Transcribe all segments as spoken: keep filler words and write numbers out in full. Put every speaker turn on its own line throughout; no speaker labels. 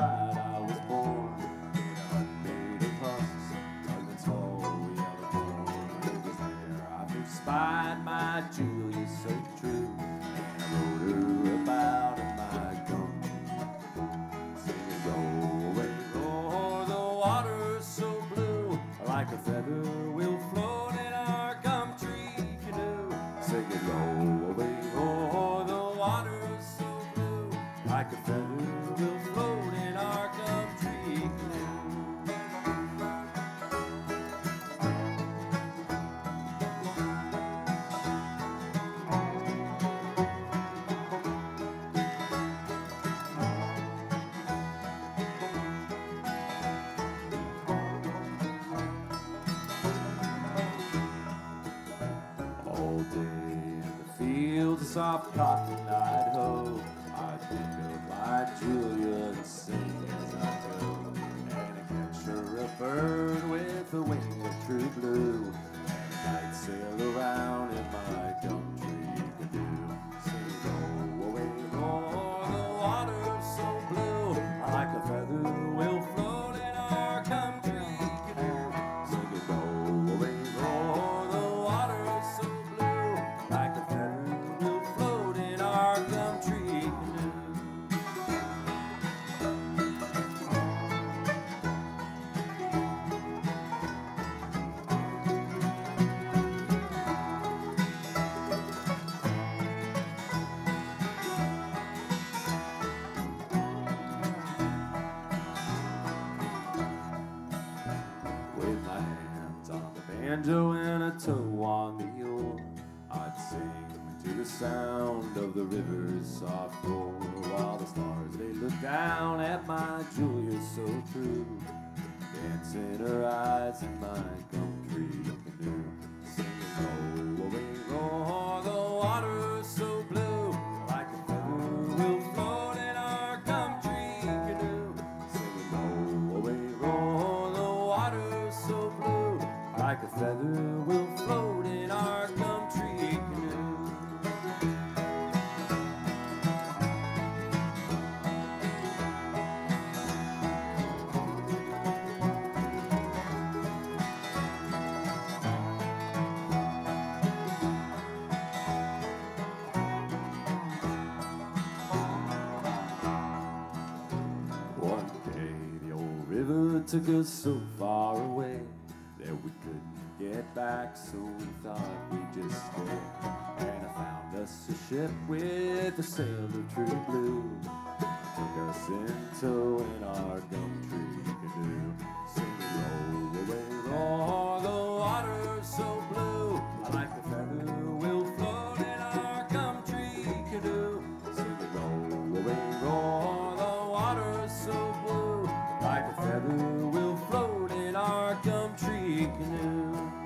bride I was born in a hut made of husks, dug and tall yellow corn. It was there I first spied my Julia so true, and I wrote her about in my gum tree, singing roll away, roar, the water's so blue, like a feather will float in our gum tree canoe. Singing roll away, roar, the water's so blue, like a feather will float in our gum tree canoe. All day in the fields of soft cotton I'd hoe, I'd think of my Julia and sing as I go, and I catch her a bird with a wing of true blue, and I'd sail around in my gum tree canoe, sing roll away, roar, the water's so blue, like a feather will float in our gum tree canoe, sing roll away, roar, the water's so blue, like a feather will float in our gum tree canoe. With my hands on the banjo and a toe on the oar, I'd sing to the sound of the river's soft roar, while the stars they look down at my Julia so true, dance in her eyes in my gum tree canoe, singing roll away, roar, the water's so blue, like a feather will float in our gum tree canoe, singing roll away, roar, the water's so blue, like a feather will float in our gum tree canoe. One day the old river took us so far away that we couldn't get back, so we thought we'd just stay. And I found us a ship with a sail of true blue, took us in tow in our gum tree canoe, singing roll away, roar, the water's so blue, like a feather will float in our gum tree canoe, singing roll away, roar, the water's so blue, like a feather will float in our gum tree canoe.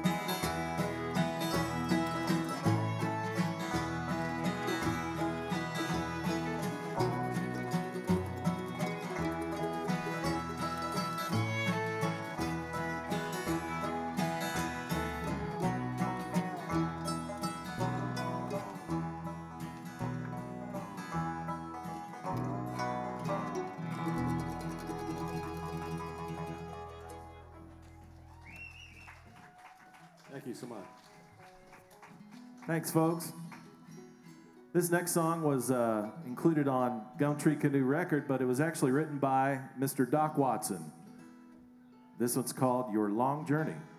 Thank you so much.
Thanks, folks. This next song was uh, included on Gumtree Canoe Record, but it was actually written by Mister Doc Watson. This one's called Your Long Journey.